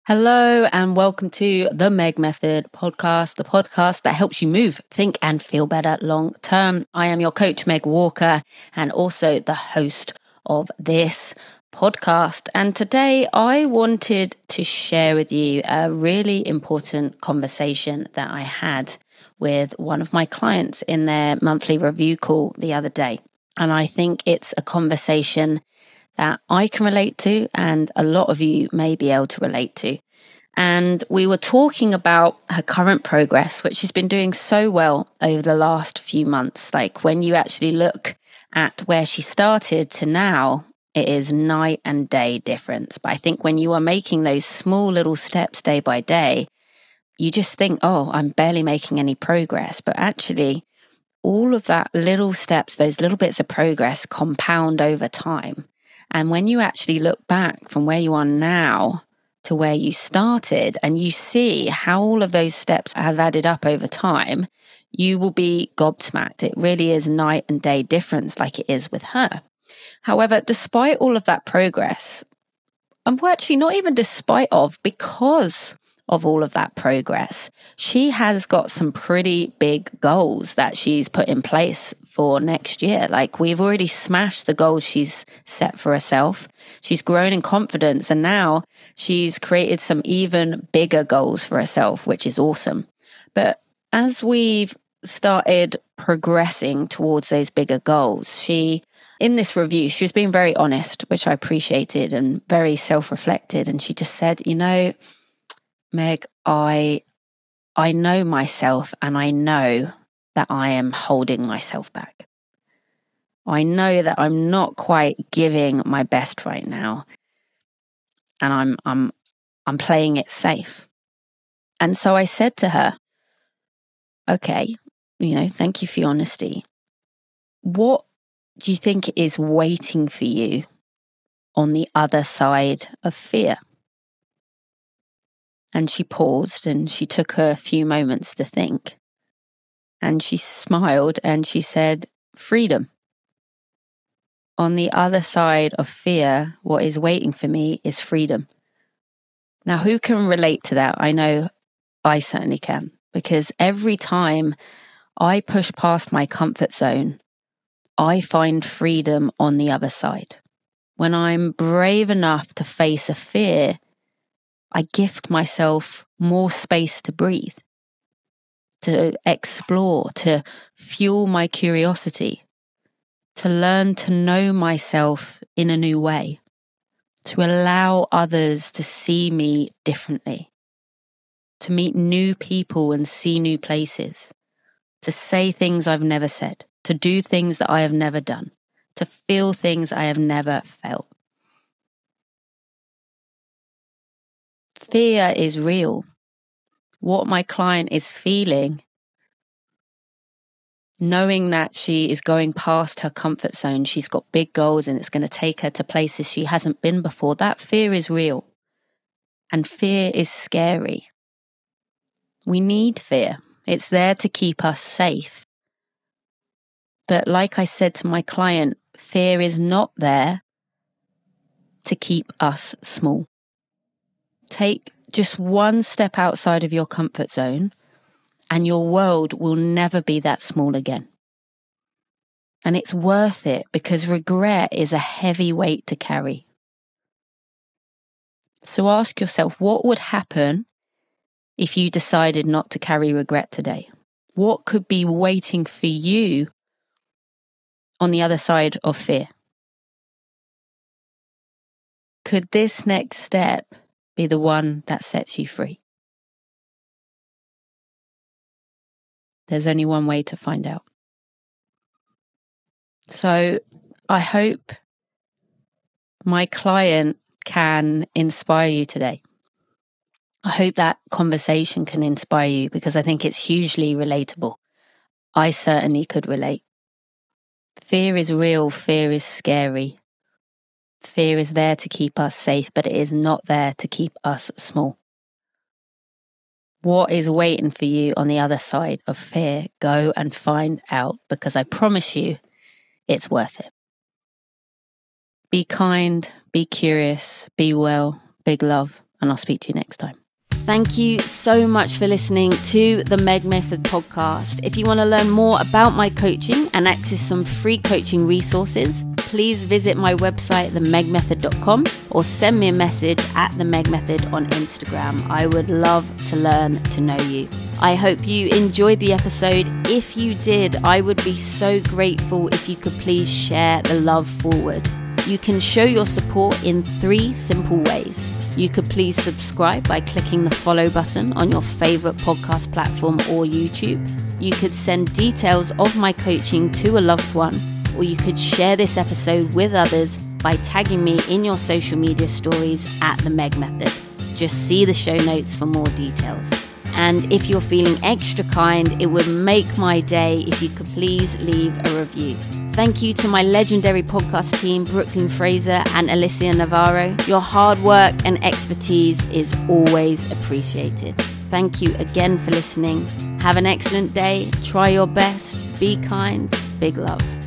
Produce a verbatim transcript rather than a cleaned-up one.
Hello and welcome to the Meg Method podcast, the podcast that helps you move, think and feel better long term. I am your coach, Meg Walker, and also the host of this podcast. And today I wanted to share with you a really important conversation that I had with one of my clients in their monthly review call the other day. And I think it's a conversation that I can relate to and a lot of you may be able to relate to. And we were talking about her current progress, which she's been doing so well over the last few months. Like when you actually look at where she started to now, it is night and day difference. But I think when you are making those small little steps day by day, you just think, oh, I'm barely making any progress. But actually, all of that little steps, those little bits of progress compound over time. And when you actually look back from where you are now to where you started and you see how all of those steps have added up over time, you will be gobsmacked. It really is night and day difference like it is with her. However, despite all of that progress, and well, actually not even despite of, because of all of that progress, she has got some pretty big goals that she's put in place for next year. Like we've already smashed the goals she's set for herself. She's grown in confidence and now she's created some even bigger goals for herself, which is awesome. But as we've started progressing towards those bigger goals, she, in this review, she was being very honest, which I appreciated, and very self-reflected. And she just said, you know, Meg, I I know myself and I know that I am holding myself back. I know that I'm not quite giving my best right now. And I'm I'm I'm playing it safe. And so I said to her, okay, you know, thank you for your honesty. What do you think is waiting for you on the other side of fear? And she paused and she took her a few moments to think. And she smiled and she said, freedom. On the other side of fear, what is waiting for me is freedom. Now, who can relate to that? I know I certainly can, because every time I push past my comfort zone, I find freedom on the other side. When I'm brave enough to face a fear, I gift myself more space to breathe, to explore, to fuel my curiosity, to learn to know myself in a new way, to allow others to see me differently, to meet new people and see new places, to say things I've never said, to do things that I have never done, to feel things I have never felt. Fear is real. What my client is feeling, knowing that she is going past her comfort zone, she's got big goals and it's going to take her to places she hasn't been before, that fear is real. And fear is scary. We need fear. It's there to keep us safe. But like I said to my client, fear is not there to keep us small. Take just one step outside of your comfort zone and your world will never be that small again. And it's worth it because regret is a heavy weight to carry. So ask yourself, what would happen if you decided not to carry regret today? What could be waiting for you on the other side of fear? Could this next step be the one that sets you free? There's only one way to find out. So I hope my client can inspire you today. I hope that conversation can inspire you because I think it's hugely relatable. I certainly could relate. Fear is real. Fear is scary. Fear is there to keep us safe, but it is not there to keep us small. What is waiting for you on the other side of fear? Go and find out because I promise you it's worth it. Be kind, be curious, be well, big love. and I'll speak to you next time. Thank you so much for listening to the Meg Method podcast. If you want to learn more about my coaching and access some free coaching resources, please visit my website, the meg method dot com, or send me a message at the Meg Method on Instagram. I would love to learn to know you. I hope you enjoyed the episode. If you did, I would be so grateful if you could please share the love forward. You can show your support in three simple ways. You could please subscribe by clicking the follow button on your favorite podcast platform or YouTube. You could send details of my coaching to a loved one, or you could share this episode with others by tagging me in your social media stories at the Meg Method. Just see the show notes for more details. And if you're feeling extra kind, it would make my day if you could please leave a review. Thank you to my legendary podcast team, Brooklyn Fraser and Alicia Navarro. Your hard work and expertise is always appreciated. Thank you again for listening. Have an excellent day. Try your best. Be kind. Big love.